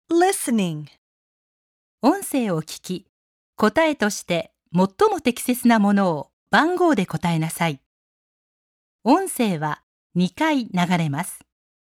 Listening. 音声を聞き、答えとして最も適切なものを番号で答えなさい。音声は2回流れます。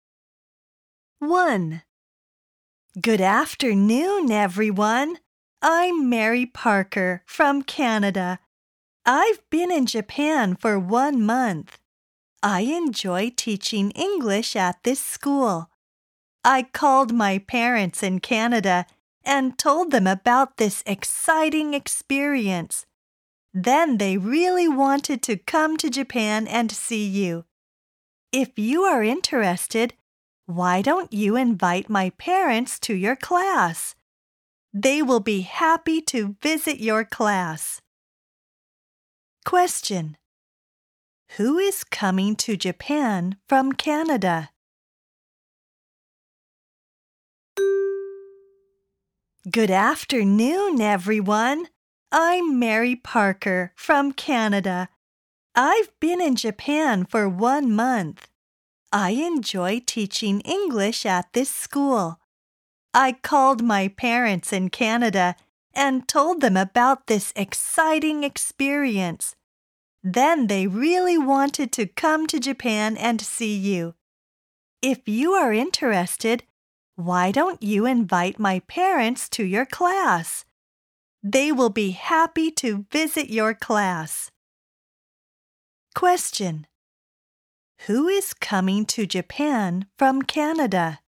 1. Good afternoon, everyone. I'm Mary Parker from Canada. I've been in Japan for 1 month. I enjoy teaching English at this school. I called my parents in Canada and told them about this exciting experience. Then they really wanted to come to Japan and see you. If you are interested, why don't you invite my parents to your class? They will be happy to visit your class. Question. Who is coming to Japan from Canada? Good afternoon, everyone. I'm Mary Parker from Canada. I've been in Japan for 1 month. I enjoy teaching English at this school. I called my parents in Canada and told them about this exciting experience. Then they really wanted to come to Japan and see you. If you are interested, why don't you invite my parents to your class? They will be happy to visit your class. Question. Who is coming to Japan from Canada?